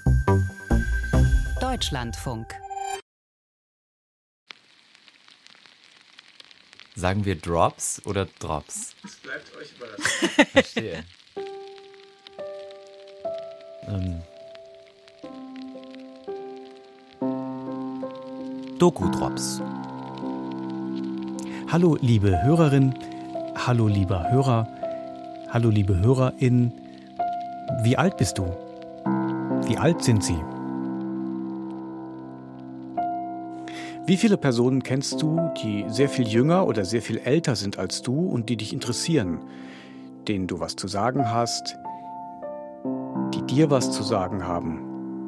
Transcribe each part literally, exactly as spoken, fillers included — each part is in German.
Deutschlandfunk. Sagen wir Drops oder Drops? Es bleibt euch überlassen. Verstehe. ähm. Doku-Drops. Hallo liebe Hörerin, hallo lieber Hörer, hallo liebe Hörerin. Wie alt bist du? Wie alt sind Sie? Wie viele Personen kennst du, die sehr viel jünger oder sehr viel älter sind als du und die dich interessieren, denen du was zu sagen hast, die dir was zu sagen haben,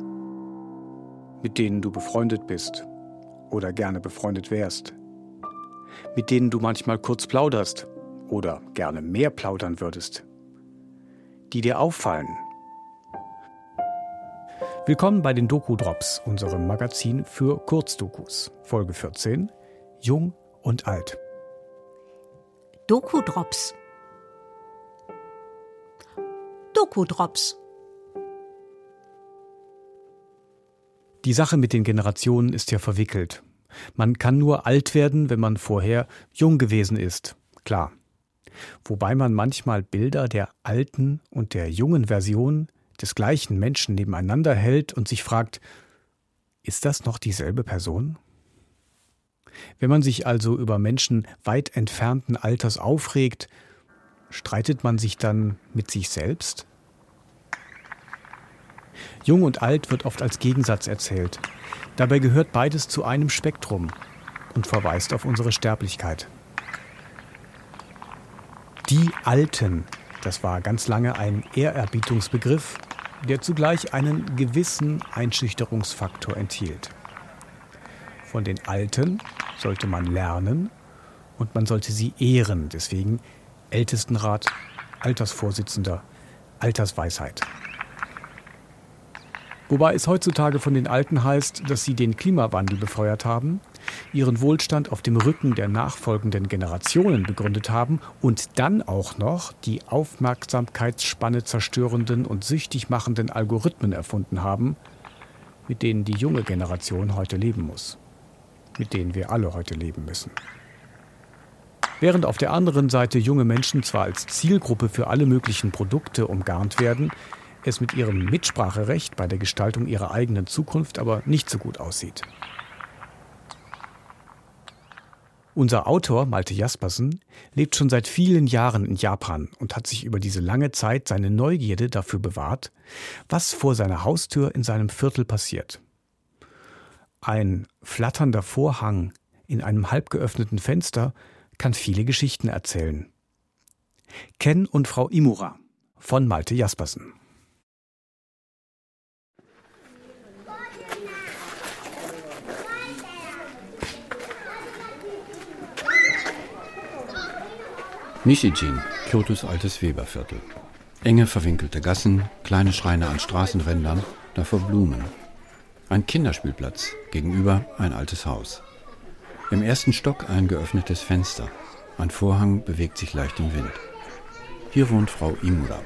mit denen du befreundet bist oder gerne befreundet wärst, mit denen du manchmal kurz plauderst oder gerne mehr plaudern würdest, die dir auffallen? Willkommen bei den Doku-Drops, unserem Magazin für Kurzdokus. Folge vierzehn, Jung und Alt. Doku-Drops. Doku-Drops. Die Sache mit den Generationen ist ja verwickelt. Man kann nur alt werden, wenn man vorher jung gewesen ist, klar. Wobei man manchmal Bilder der alten und der jungen Version des gleichen Menschen nebeneinander hält und sich fragt, ist das noch dieselbe Person? Wenn man sich also über Menschen weit entfernten Alters aufregt, streitet man sich dann mit sich selbst? Jung und alt wird oft als Gegensatz erzählt. Dabei gehört beides zu einem Spektrum und verweist auf unsere Sterblichkeit. Die Alten, das war ganz lange ein Ehrerbietungsbegriff, der zugleich einen gewissen Einschüchterungsfaktor enthielt. Von den Alten sollte man lernen und man sollte sie ehren, deswegen Ältestenrat, Altersvorsitzender, Altersweisheit. Wobei es heutzutage von den Alten heißt, dass sie den Klimawandel befeuert haben, ihren Wohlstand auf dem Rücken der nachfolgenden Generationen begründet haben und dann auch noch die Aufmerksamkeitsspanne zerstörenden und süchtig machenden Algorithmen erfunden haben, mit denen die junge Generation heute leben muss, mit denen wir alle heute leben müssen. Während auf der anderen Seite junge Menschen zwar als Zielgruppe für alle möglichen Produkte umgarnt werden, es mit ihrem Mitspracherecht bei der Gestaltung ihrer eigenen Zukunft aber nicht so gut aussieht. Unser Autor Malte Jaspersen lebt schon seit vielen Jahren in Japan und hat sich über diese lange Zeit seine Neugierde dafür bewahrt, was vor seiner Haustür in seinem Viertel passiert. Ein flatternder Vorhang in einem halb geöffneten Fenster kann viele Geschichten erzählen. Ken und Frau Imura von Malte Jaspersen. Nishijin, Kyotos altes Weberviertel. Enge, verwinkelte Gassen, kleine Schreine an Straßenrändern, davor Blumen. Ein Kinderspielplatz, gegenüber ein altes Haus. Im ersten Stock ein geöffnetes Fenster. Ein Vorhang bewegt sich leicht im Wind. Hier wohnt Frau Imura.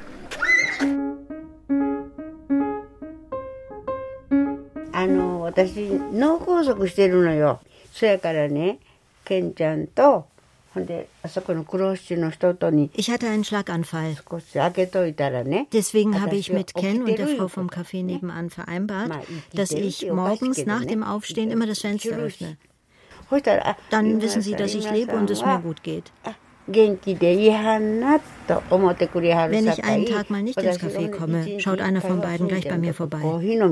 Also, ich Notkosok soやからね、ケンちゃんと Ich hatte einen Schlaganfall. Deswegen habe ich mit Ken und der Frau vom Café nebenan vereinbart, dass ich morgens nach dem Aufstehen immer das Fenster öffne. Dann wissen sie, dass ich lebe und es mir gut geht. Wenn ich einen Tag mal nicht ins Café komme, schaut einer von beiden gleich bei mir vorbei.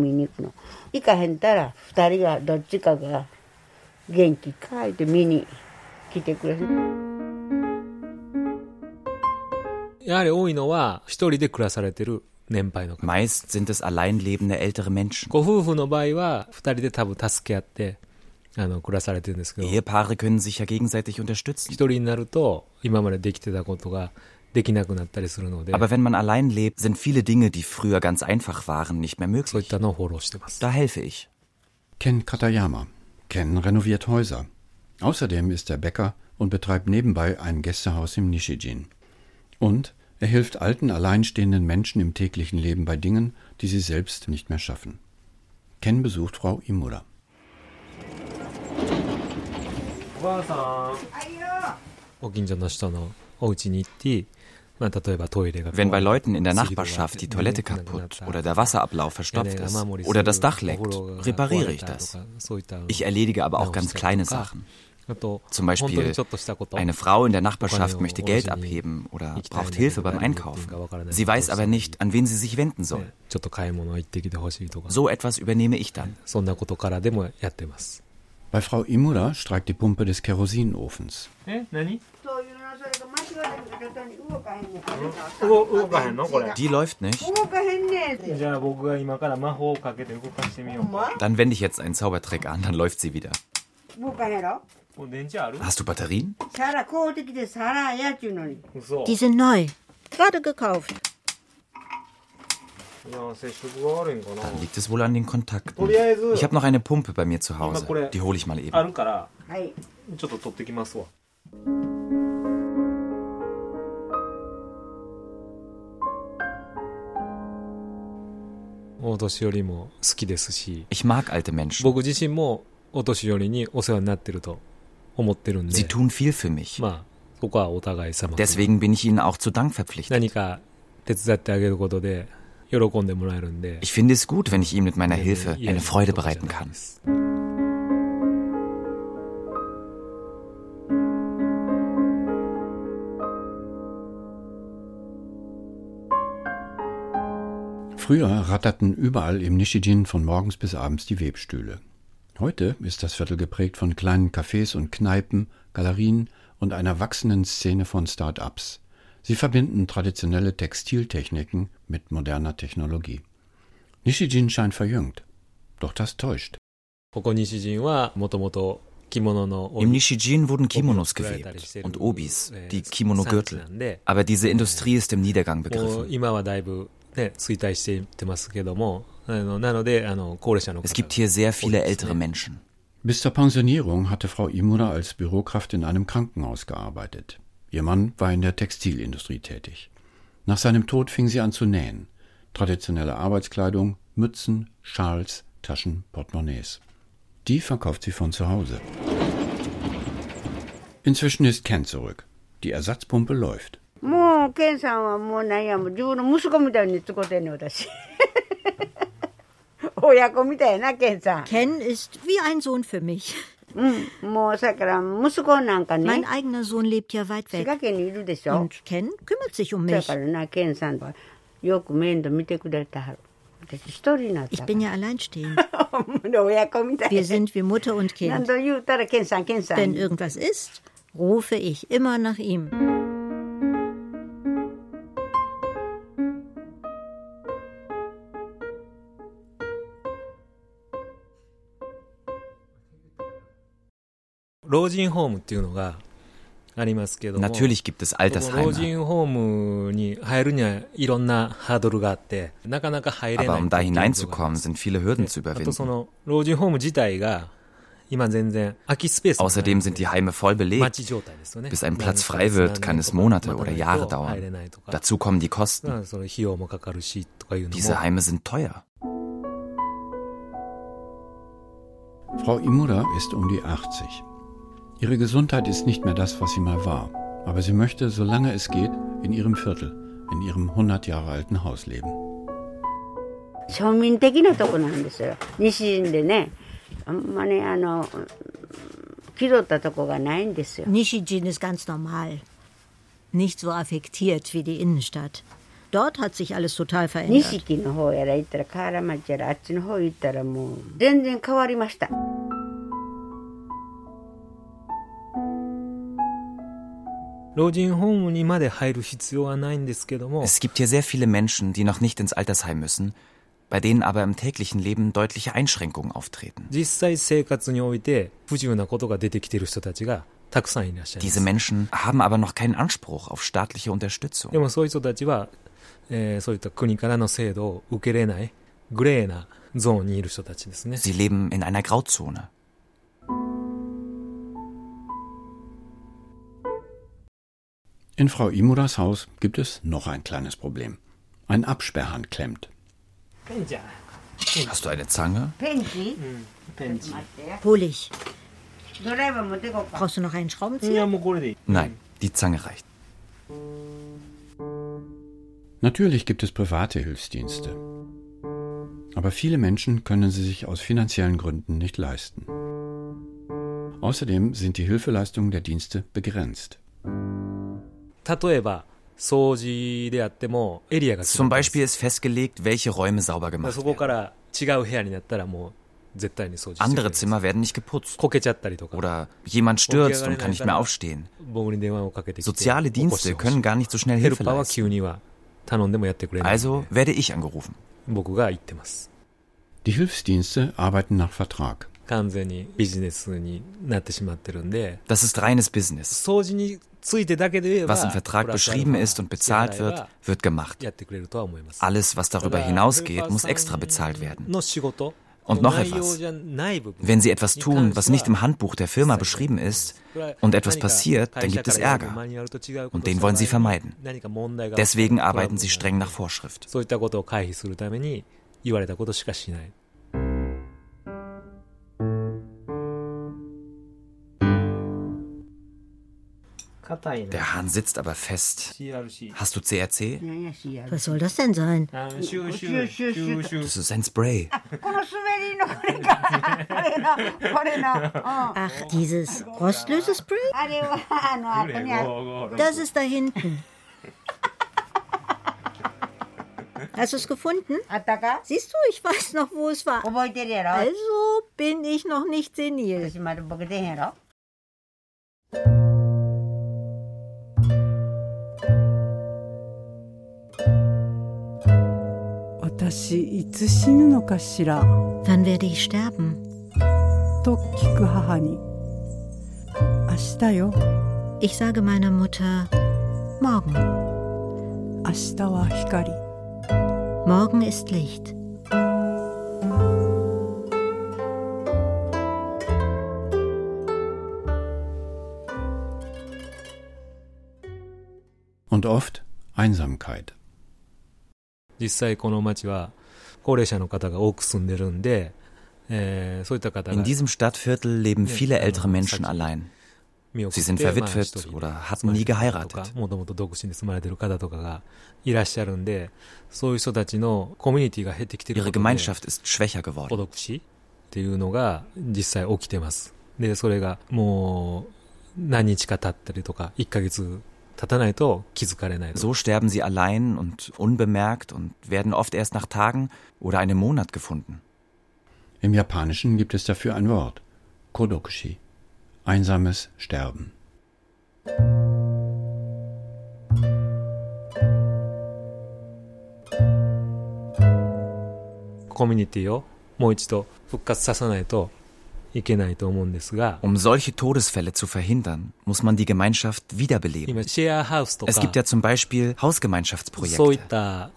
Meist sind es allein lebende ältere Menschen. Ehepaare können sich ja gegenseitig unterstützen. Aber wenn man allein lebt, sind viele Dinge, die früher ganz einfach waren, nicht mehr möglich. Da helfe ich. Ken Katayama. Ken renoviert Häuser. Außerdem ist er Bäcker und betreibt nebenbei ein Gästehaus im Nishijin. Und er hilft alten, alleinstehenden Menschen im täglichen Leben bei Dingen, die sie selbst nicht mehr schaffen. Ken besucht Frau Imura. Wenn bei Leuten in der Nachbarschaft die Toilette kaputt oder der Wasserablauf verstopft ist oder das Dach leckt, repariere ich das. Ich erledige aber auch ganz kleine Sachen. Zum Beispiel, eine Frau in der Nachbarschaft möchte Geld abheben oder braucht Hilfe beim Einkaufen. Sie weiß aber nicht, an wen sie sich wenden soll. So etwas übernehme ich dann. Bei Frau Imura streikt die Pumpe des Kerosinofens. Die läuft nicht. Dann wende ich jetzt einen Zaubertrick an, dann läuft sie wieder. Hast du Batterien? Die sind neu. Gerade gekauft. Dann liegt es wohl an den Kontakten. Ich habe noch eine Pumpe bei mir zu Hause. Die hole ich mal eben. Ich mag alte Menschen. Sie tun viel für mich. Deswegen bin ich ihnen auch zu Dank verpflichtet. Ich finde es gut, wenn ich ihm mit meiner Hilfe eine Freude bereiten kann. Früher ratterten überall im Nishijin von morgens bis abends die Webstühle. Heute ist das Viertel geprägt von kleinen Cafés und Kneipen, Galerien und einer wachsenden Szene von Start-ups. Sie verbinden traditionelle Textiltechniken mit moderner Technologie. Nishijin scheint verjüngt, doch das täuscht. Im Nishijin wurden Kimonos gewebt und Obis, die Kimono-Gürtel. Aber diese Industrie ist im Niedergang begriffen. Es gibt hier sehr viele ältere Menschen. Bis zur Pensionierung hatte Frau Imura als Bürokraft in einem Krankenhaus gearbeitet. Ihr Mann war in der Textilindustrie tätig. Nach seinem Tod fing sie an zu nähen. Traditionelle Arbeitskleidung, Mützen, Schals, Taschen, Portemonnaies. Die verkauft sie von zu Hause. Inzwischen ist Ken zurück. Die Ersatzpumpe läuft. Ken ist wie ein Sohn für mich. Mein eigener Sohn lebt ja weit weg. Und Ken kümmert sich um mich. Ich bin ja alleinstehend. Wir sind wie Mutter und Kind. Wenn irgendwas ist, rufe ich immer nach ihm. Natürlich gibt es Altersheime. Aber um da hineinzukommen, sind viele Hürden zu überwinden. Außerdem sind die Heime voll belegt. Bis ein Platz frei wird, kann es Monate oder Jahre dauern. Dazu kommen die Kosten. Diese Heime sind teuer. Frau Imura ist um die achtzig. Ihre Gesundheit ist nicht mehr das, was sie mal war. Aber sie möchte, solange es geht, in ihrem Viertel, in ihrem hundert Jahre alten Haus leben. Nishijin ist ganz normal. Nicht so affektiert wie die Innenstadt. Dort hat sich alles total verändert. Es gibt hier sehr viele Menschen, die noch nicht ins Altersheim müssen, bei denen aber im täglichen Leben deutliche Einschränkungen auftreten. Diese Menschen haben aber noch keinen Anspruch auf staatliche Unterstützung. Sie leben in einer Grauzone. In Frau Imuras Haus gibt es noch ein kleines Problem. Ein Absperrhahn klemmt. Hast du eine Zange? Hol ich. Brauchst du noch einen Schraubenzieher? Nein, die Zange reicht. Natürlich gibt es private Hilfsdienste. Aber viele Menschen können sie sich aus finanziellen Gründen nicht leisten. Außerdem sind die Hilfeleistungen der Dienste begrenzt. Zum Beispiel ist festgelegt, welche Räume sauber gemacht werden. Andere Zimmer werden nicht geputzt. Oder jemand stürzt und kann nicht mehr aufstehen. Soziale Dienste können gar nicht so schnell Hilfe leisten. Also werde ich angerufen. Die Hilfsdienste arbeiten nach Vertrag. Das ist reines Business. Was im Vertrag beschrieben ist und bezahlt wird, wird gemacht. Alles, was darüber hinausgeht, muss extra bezahlt werden. Und noch etwas. Wenn Sie etwas tun, was nicht im Handbuch der Firma beschrieben ist, und etwas passiert, dann gibt es Ärger. Und den wollen Sie vermeiden. Deswegen arbeiten Sie streng nach Vorschrift. Der Hahn sitzt aber fest. Hast du C R C? Was soll das denn sein? Das ist ein Spray. Ach, dieses Rostlösespray? Das ist da hinten. Hast du es gefunden? Siehst du, ich weiß noch, wo es war. Also bin ich noch nicht senil. Wann werde ich sterben? Ich sage meiner Mutter, morgen. Morgen ist Licht. Und oft Einsamkeit. In diesem Stadtviertel leben viele ältere Menschen allein. Sie sind verwitwet oder hatten nie geheiratet. Ihre Gemeinschaft ist schwächer geworden. So sterben sie allein und unbemerkt und werden oft erst nach Tagen oder einem Monat gefunden. Im Japanischen gibt es dafür ein Wort, Kodokushi, einsames Sterben. Um solche Todesfälle zu verhindern, muss man die Gemeinschaft wiederbeleben. Es gibt ja zum Beispiel Hausgemeinschaftsprojekte.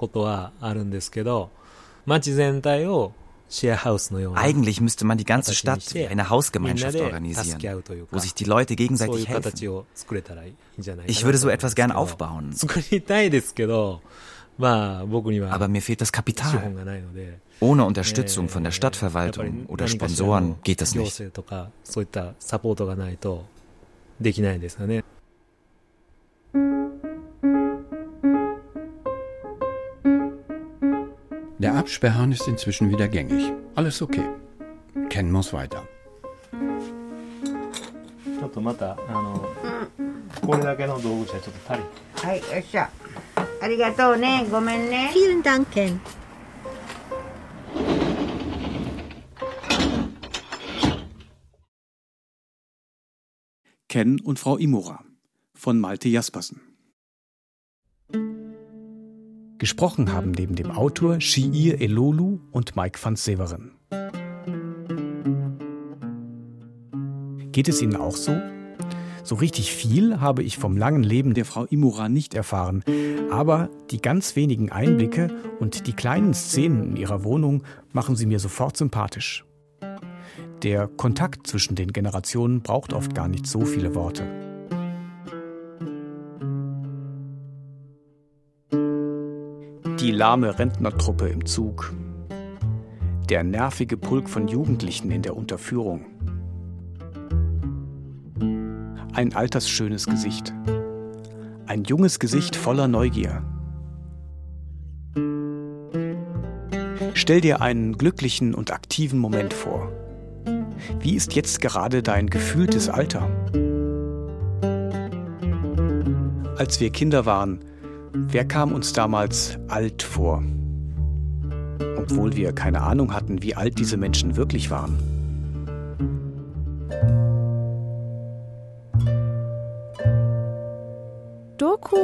Eigentlich müsste man die ganze Stadt wie eine Hausgemeinschaft organisieren, wo sich die Leute gegenseitig helfen. Ich würde so etwas gern aufbauen. Aber mir fehlt das Kapital. Ohne Unterstützung von der Stadtverwaltung oder Sponsoren geht das nicht. Der Absperrhahn ist inzwischen wieder gängig. Alles okay. Ken muss weiter. Vielen Dank, Ken. Ken und Frau Imura von Malte Jaspersen. Gesprochen haben neben dem Autor Shiir Elolu und Mike van Severen. Geht es Ihnen auch so? So richtig viel habe ich vom langen Leben der Frau Imura nicht erfahren, aber die ganz wenigen Einblicke und die kleinen Szenen in ihrer Wohnung machen sie mir sofort sympathisch. Der Kontakt zwischen den Generationen braucht oft gar nicht so viele Worte. Die lahme Rentnertruppe im Zug. Der nervige Pulk von Jugendlichen in der Unterführung. Ein altersschönes Gesicht. Ein junges Gesicht voller Neugier. Stell dir einen glücklichen und aktiven Moment vor. Wie ist jetzt gerade dein gefühltes Alter? Als wir Kinder waren, wer kam uns damals alt vor? Obwohl wir keine Ahnung hatten, wie alt diese Menschen wirklich waren. Doku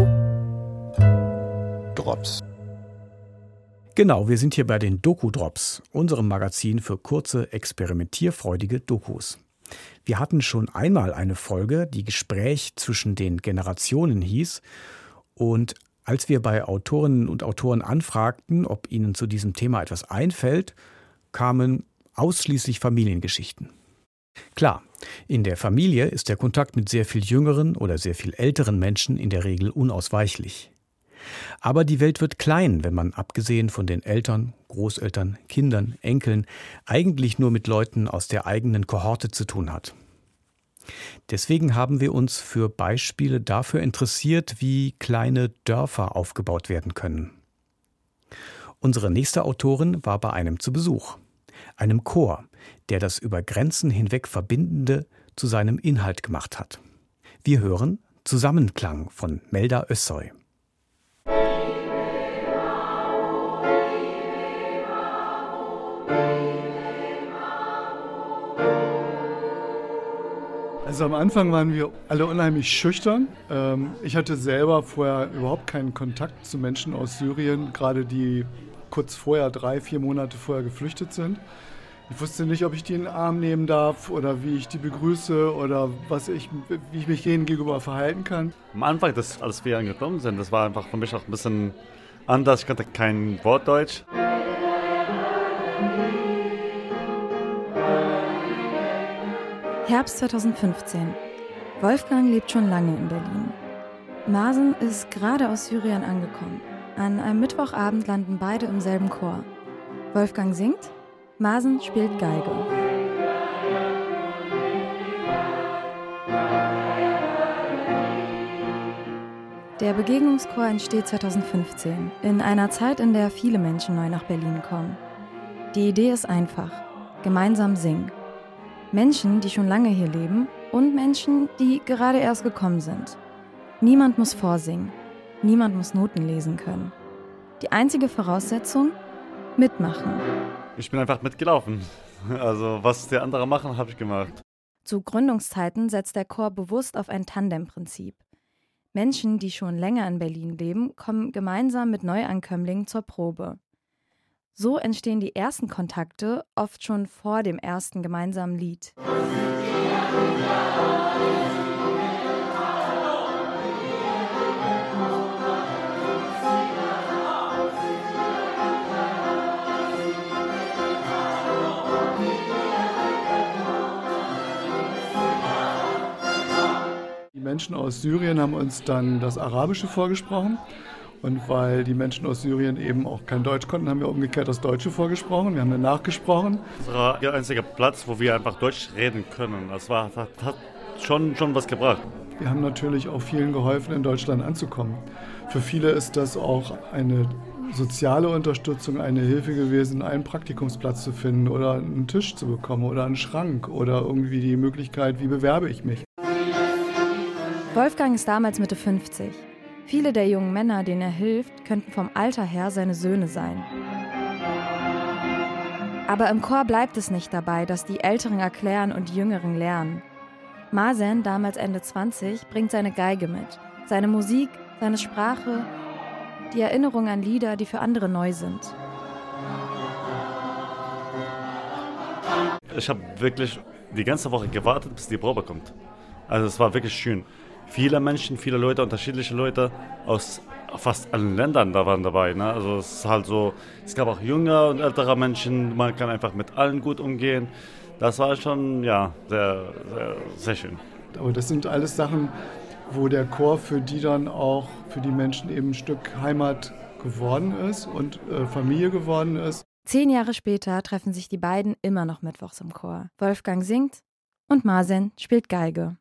Drops. Genau, wir sind hier bei den Doku-Drops, unserem Magazin für kurze, experimentierfreudige Dokus. Wir hatten schon einmal eine Folge, die Gespräch zwischen den Generationen hieß. Und als wir bei Autorinnen und Autoren anfragten, ob ihnen zu diesem Thema etwas einfällt, kamen ausschließlich Familiengeschichten. Klar, in der Familie ist der Kontakt mit sehr viel jüngeren oder sehr viel älteren Menschen in der Regel unausweichlich. Aber die Welt wird klein, wenn man abgesehen von den Eltern, Großeltern, Kindern, Enkeln eigentlich nur mit Leuten aus der eigenen Kohorte zu tun hat. Deswegen haben wir uns für Beispiele dafür interessiert, wie kleine Dörfer aufgebaut werden können. Unsere nächste Autorin war bei einem zu Besuch, einem Chor, der das über Grenzen hinweg Verbindende zu seinem Inhalt gemacht hat. Wir hören Zusammenklang von Melda Özsoy. Also am Anfang waren wir alle unheimlich schüchtern. Ich hatte selber vorher überhaupt keinen Kontakt zu Menschen aus Syrien, gerade die kurz vorher, drei, vier Monate vorher geflüchtet sind. Ich wusste nicht, ob ich die in den Arm nehmen darf oder wie ich die begrüße oder was ich, wie ich mich denen gegenüber verhalten kann. Am Anfang, das, als wir angekommen sind, das war einfach für mich auch ein bisschen anders. Ich kannte kein Wort Deutsch. Herbst zweitausendfünfzehn. Wolfgang lebt schon lange in Berlin. Masen ist gerade aus Syrien angekommen. An einem Mittwochabend landen beide im selben Chor. Wolfgang singt, Masen spielt Geige. Der Begegnungschor entsteht zweitausendfünfzehn, in einer Zeit, in der viele Menschen neu nach Berlin kommen. Die Idee ist einfach: gemeinsam singen. Menschen, die schon lange hier leben und Menschen, die gerade erst gekommen sind. Niemand muss vorsingen, niemand muss Noten lesen können. Die einzige Voraussetzung: mitmachen. Ich bin einfach mitgelaufen. Also was die anderen machen, habe ich gemacht. Zu Gründungszeiten setzt der Chor bewusst auf ein Tandemprinzip. Menschen, die schon länger in Berlin leben, kommen gemeinsam mit Neuankömmlingen zur Probe. So entstehen die ersten Kontakte oft schon vor dem ersten gemeinsamen Lied. Die Menschen aus Syrien haben uns dann das Arabische vorgesprochen. Und weil die Menschen aus Syrien eben auch kein Deutsch konnten, haben wir umgekehrt das Deutsche vorgesprochen. Wir haben dann nachgesprochen. Das war der einzige Platz, wo wir einfach Deutsch reden können. Das war, hat, hat schon, schon was gebracht. Wir haben natürlich auch vielen geholfen, in Deutschland anzukommen. Für viele ist das auch eine soziale Unterstützung, eine Hilfe gewesen, einen Praktikumsplatz zu finden oder einen Tisch zu bekommen oder einen Schrank oder irgendwie die Möglichkeit, wie bewerbe ich mich. Wolfgang ist damals Mitte fünfzig. Viele der jungen Männer, denen er hilft, könnten vom Alter her seine Söhne sein. Aber im Chor bleibt es nicht dabei, dass die Älteren erklären und die Jüngeren lernen. Masen, damals Ende zwanzig, bringt seine Geige mit, seine Musik, seine Sprache, die Erinnerung an Lieder, die für andere neu sind. Ich habe wirklich die ganze Woche gewartet, bis die Probe kommt. Also es war wirklich schön. Viele Menschen, viele Leute, unterschiedliche Leute aus fast allen Ländern da waren dabei. Ne? Also es ist halt so, es gab auch junge und ältere Menschen, man kann einfach mit allen gut umgehen. Das war schon, ja, sehr, sehr, sehr schön. Aber das sind alles Sachen, wo der Chor für die dann auch, für die Menschen eben ein Stück Heimat geworden ist und äh, Familie geworden ist. Zehn Jahre später treffen sich die beiden immer noch mittwochs im Chor. Wolfgang singt und Masen spielt Geige.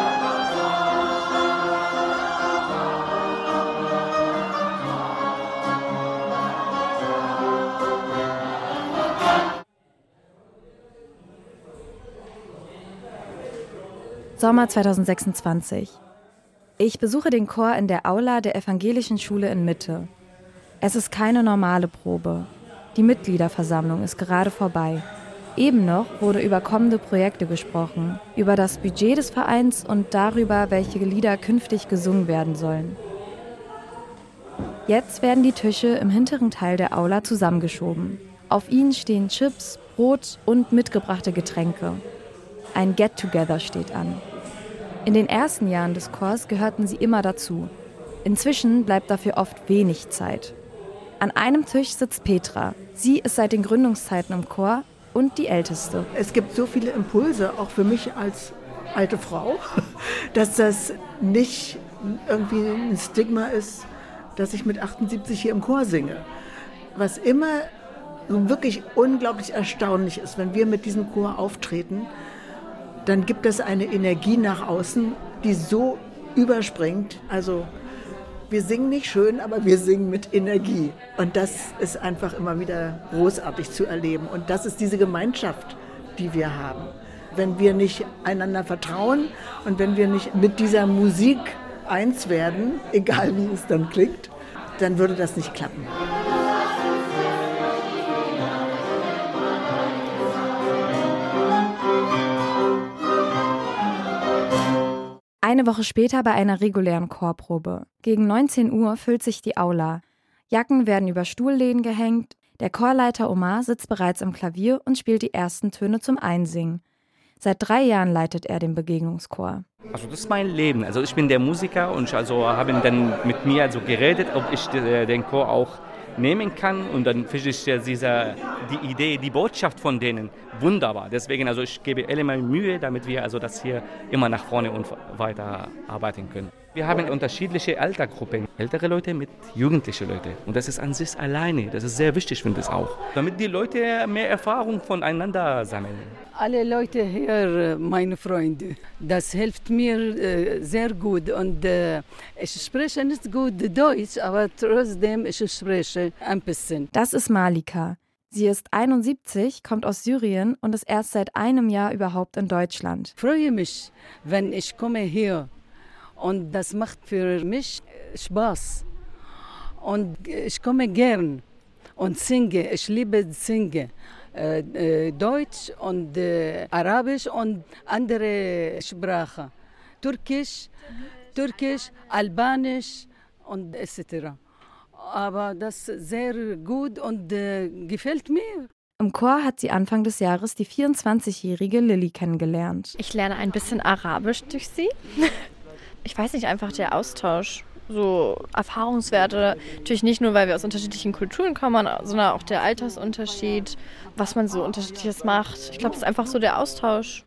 Sommer zweitausendsechsundzwanzig. Ich besuche den Chor in der Aula der Evangelischen Schule in Mitte. Es ist keine normale Probe. Die Mitgliederversammlung ist gerade vorbei. Eben noch wurde über kommende Projekte gesprochen, über das Budget des Vereins und darüber, welche Lieder künftig gesungen werden sollen. Jetzt werden die Tische im hinteren Teil der Aula zusammengeschoben. Auf ihnen stehen Chips, Brot und mitgebrachte Getränke. Ein Get-Together steht an. In den ersten Jahren des Chors gehörten sie immer dazu. Inzwischen bleibt dafür oft wenig Zeit. An einem Tisch sitzt Petra. Sie ist seit den Gründungszeiten im Chor und die Älteste. Es gibt so viele Impulse, auch für mich als alte Frau, dass das nicht irgendwie ein Stigma ist, dass ich mit achtundsiebzig hier im Chor singe. Was immer wirklich unglaublich erstaunlich ist, wenn wir mit diesem Chor auftreten, dann gibt es eine Energie nach außen, die so überspringt. Also wir singen nicht schön, aber wir singen mit Energie. Und das ist einfach immer wieder großartig zu erleben. Und das ist diese Gemeinschaft, die wir haben. Wenn wir nicht einander vertrauen und wenn wir nicht mit dieser Musik eins werden, egal wie es dann klingt, dann würde das nicht klappen. Eine Woche später bei einer regulären Chorprobe. Gegen neunzehn Uhr füllt sich die Aula. Jacken werden über Stuhllehnen gehängt. Der Chorleiter Omar sitzt bereits am Klavier und spielt die ersten Töne zum Einsingen. Seit drei Jahren leitet er den Begegnungschor. Also das ist mein Leben. Also ich bin der Musiker und ich also habe dann mit mir also geredet, ob ich den Chor auch nehmen kann. Und dann finde ich diese, die Idee, die Botschaft von denen wunderbar. Deswegen also ich gebe alle meine Mühe, damit wir also das hier immer nach vorne und weiter arbeiten können. Wir haben unterschiedliche Altersgruppen, ältere Leute mit jugendlichen Leuten. Und das ist an sich alleine, das ist sehr wichtig, finde ich auch. Damit die Leute mehr Erfahrung voneinander sammeln. Alle Leute hier, meine Freunde, das hilft mir äh, sehr gut. Und äh, ich spreche nicht gut Deutsch, aber trotzdem ich spreche ein bisschen. Das ist Malika. Sie ist einundsiebzig, kommt aus Syrien und ist erst seit einem Jahr überhaupt in Deutschland. Ich freue mich, wenn ich komme hier. Und das macht für mich Spaß. Und ich komme gern und singe. Ich liebe singen. Äh, äh, Deutsch und äh, Arabisch und andere Sprachen. Türkisch, Türkisch, Albanisch und et cetera. Aber das ist sehr gut und äh, gefällt mir. Im Chor hat sie Anfang des Jahres die vierundzwanzigjährige Lilly kennengelernt. Ich lerne ein bisschen Arabisch durch sie. Ich weiß nicht, einfach der Austausch, so Erfahrungswerte, natürlich nicht nur, weil wir aus unterschiedlichen Kulturen kommen, sondern auch der Altersunterschied, was man so Unterschiedliches macht. Ich glaube, es ist einfach so der Austausch.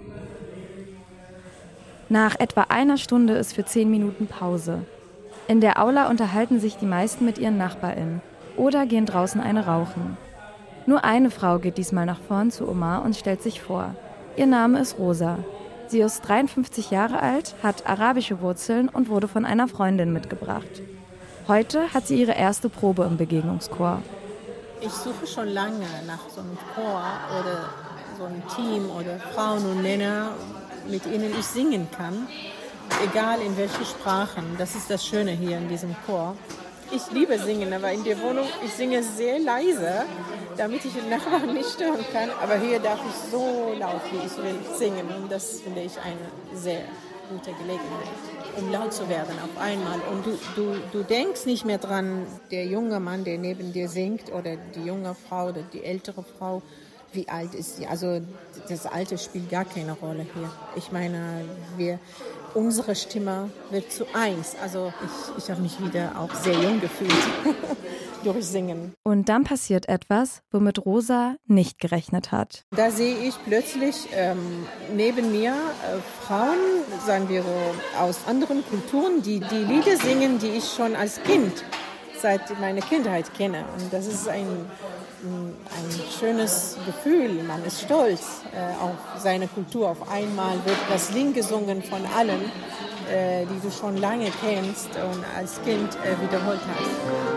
Nach etwa einer Stunde ist für zehn Minuten Pause. In der Aula unterhalten sich die meisten mit ihren NachbarInnen oder gehen draußen eine rauchen. Nur eine Frau geht diesmal nach vorn zu Omar und stellt sich vor. Ihr Name ist Rosa. Sie ist dreiundfünfzig Jahre alt, hat arabische Wurzeln und wurde von einer Freundin mitgebracht. Heute hat sie ihre erste Probe im Begegnungschor. Ich suche schon lange nach so einem Chor oder so einem Team oder Frauen und Männer, mit ihnen ich singen kann, egal in welche Sprachen. Das ist das Schöne hier in diesem Chor. Ich liebe Singen, aber in der Wohnung, ich singe sehr leise, damit ich den Nachbarn nicht stören kann. Aber hier darf ich so laut, wie ich will, singen. Und das finde ich eine sehr gute Gelegenheit, um laut zu werden auf einmal. Und du, du, du denkst nicht mehr dran, der junge Mann, der neben dir singt, oder die junge Frau oder die ältere Frau, wie alt ist sie. Also das Alter spielt gar keine Rolle hier. Ich meine, wir... Unsere Stimme wird zu eins. Also ich, ich habe mich wieder auch sehr jung gefühlt durch Singen. Und dann passiert etwas, womit Rosa nicht gerechnet hat. Da sehe ich plötzlich ähm, neben mir äh, Frauen, sagen wir so, aus anderen Kulturen, die die Lieder singen, die ich schon als Kind seit meiner Kindheit kenne. Und das ist ein, ein schönes Gefühl. Man ist stolz äh, auf seine Kultur. Auf einmal wird das Lied gesungen von allen, äh, die du schon lange kennst und als Kind äh, wiederholt hast.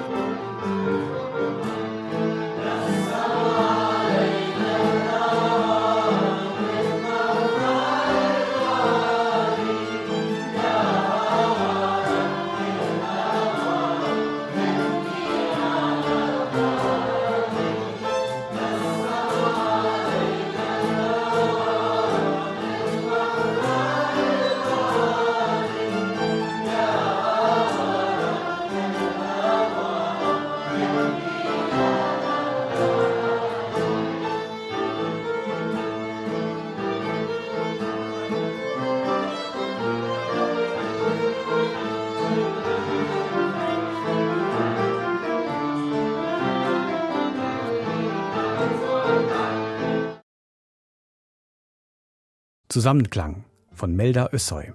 Zusammenklang von Melda Össoy.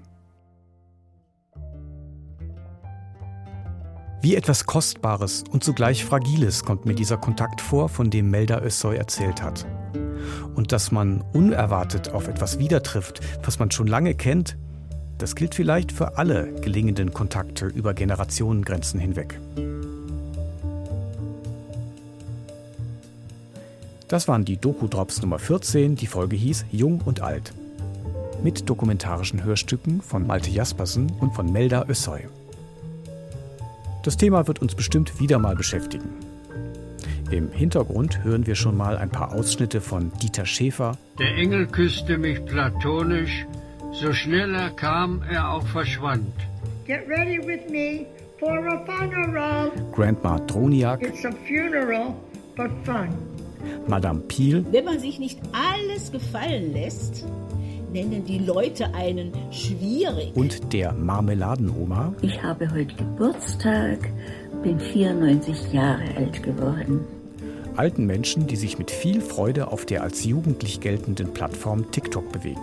Wie etwas Kostbares und zugleich Fragiles kommt mir dieser Kontakt vor, von dem Melda Össoy erzählt hat. Und dass man unerwartet auf etwas wieder trifft, was man schon lange kennt, das gilt vielleicht für alle gelingenden Kontakte über Generationengrenzen hinweg. Das waren die Doku-Drops Nummer vierzehn, die Folge hieß Jung und Alt. Mit dokumentarischen Hörstücken von Malte Jaspersen und von Melda Össoy. Das Thema wird uns bestimmt wieder mal beschäftigen. Im Hintergrund hören wir schon mal ein paar Ausschnitte von Dieter Schäfer. Der Engel küsste mich platonisch, so schnell er kam, er auch verschwand. Get ready with me for a funeral. Grandma Droniak. It's a funeral, but fun. Madame Piel. Wenn man sich nicht alles gefallen lässt, nennen die Leute einen schwierig. Und der Marmeladenoma. Ich habe heute Geburtstag, bin vierundneunzig Jahre alt geworden. Alten Menschen, die sich mit viel Freude auf der als jugendlich geltenden Plattform TikTok bewegen.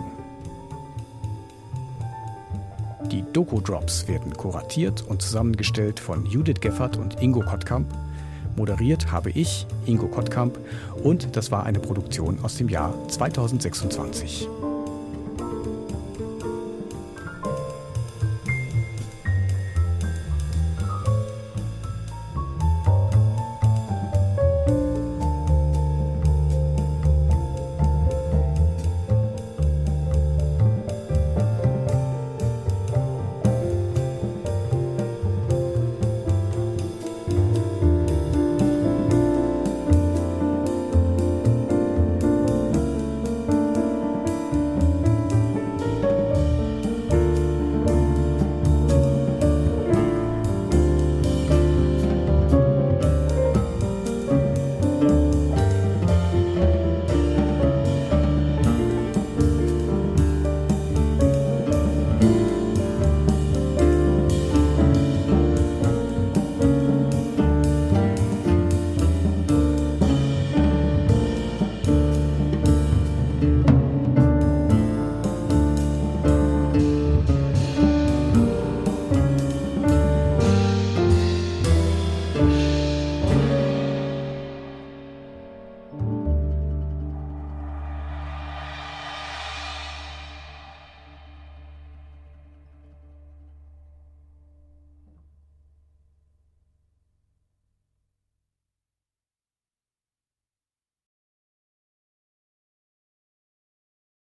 Die Doku-Drops werden kuratiert und zusammengestellt von Judith Geffert und Ingo Kottkamp. Moderiert habe ich, Ingo Kottkamp, und das war eine Produktion aus dem Jahr zweitausendsechsundzwanzig.